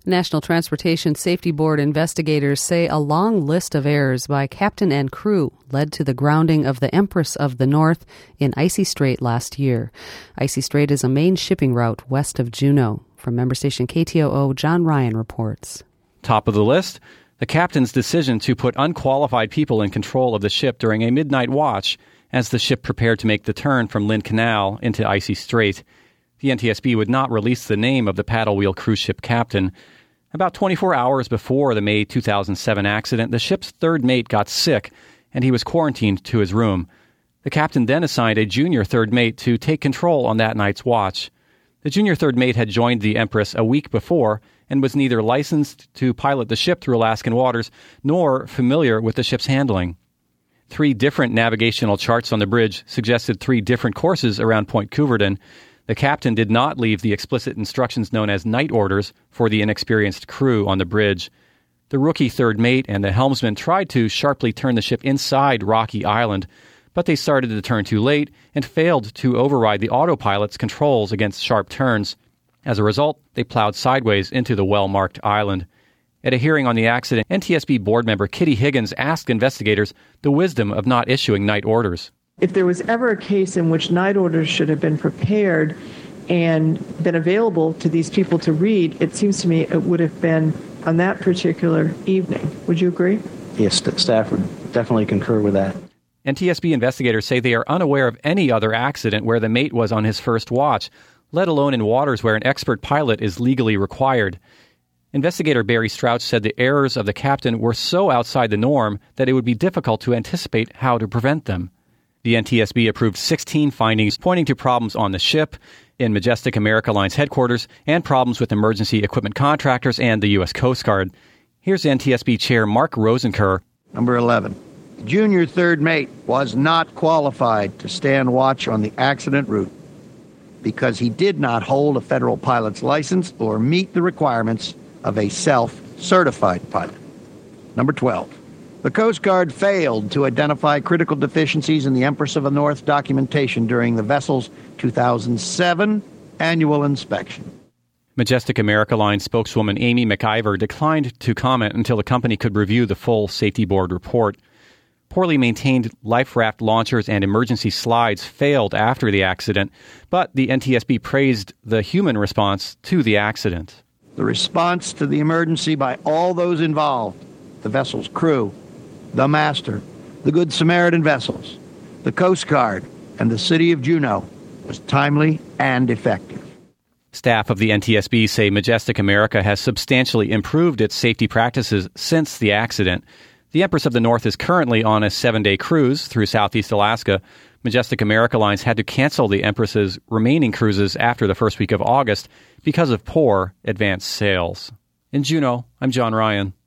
National Transportation Safety Board investigators say a long list of errors by captain and crew led to the grounding of the Empress of the North in Icy Strait last year. Icy Strait is a main shipping route west of Juneau. From member station KTOO, John Ryan reports. Top of the list, the captain's decision to put unqualified people in control of the ship during a midnight watch as the ship prepared to make the turn from Lynn Canal into Icy Strait. The NTSB would not release the name of the paddle wheel cruise ship captain. About 24 hours before the May 2007 accident, the ship's third mate got sick, and he was quarantined to his room. The captain then assigned a junior third mate to take control on that night's watch. The junior third mate had joined the Empress a week before and was neither licensed to pilot the ship through Alaskan waters nor familiar with the ship's handling. 3 different navigational charts on the bridge suggested 3 different courses around Point Couverton. The captain did not leave the explicit instructions known as night orders for the inexperienced crew on the bridge. The rookie third mate and the helmsman tried to sharply turn the ship inside Rocky Island, but they started the turn too late and failed to override the autopilot's controls against sharp turns. As a result, they plowed sideways into the well-marked island. At a hearing on the accident, NTSB board member Kitty Higgins asked investigators the wisdom of not issuing night orders. If there was ever a case in which night orders should have been prepared and been available to these people to read, it seems to me it would have been on that particular evening. Would you agree? Yes, staff would definitely concur with that. NTSB investigators say they are unaware of any other accident where the mate was on his first watch, let alone in waters where an expert pilot is legally required. Investigator Barry Strouch said the errors of the captain were so outside the norm that it would be difficult to anticipate how to prevent them. The NTSB approved 16 findings pointing to problems on the ship, in Majestic America Line's headquarters, and problems with emergency equipment contractors and the U.S. Coast Guard. Here's NTSB Chair Mark Rosenker. Number 11. Junior third mate was not qualified to stand watch on the accident route because he did not hold a federal pilot's license or meet the requirements of a self-certified pilot. Number 12. The Coast Guard failed to identify critical deficiencies in the Empress of the North documentation during the vessel's 2007 annual inspection. Majestic America Line spokeswoman Amy McIver declined to comment until the company could review the full safety board report. Poorly maintained life raft launchers and emergency slides failed after the accident, but the NTSB praised the human response to the accident. The response to the emergency by all those involved, the vessel's crew, the master, the Good Samaritan vessels, the Coast Guard, and the city of Juneau, was timely and effective. Staff of the NTSB say Majestic America has substantially improved its safety practices since the accident. The Empress of the North is currently on a 7-day cruise through Southeast Alaska. Majestic America Lines had to cancel the Empress's remaining cruises after the first week of August because of poor advance sales. In Juneau, I'm John Ryan.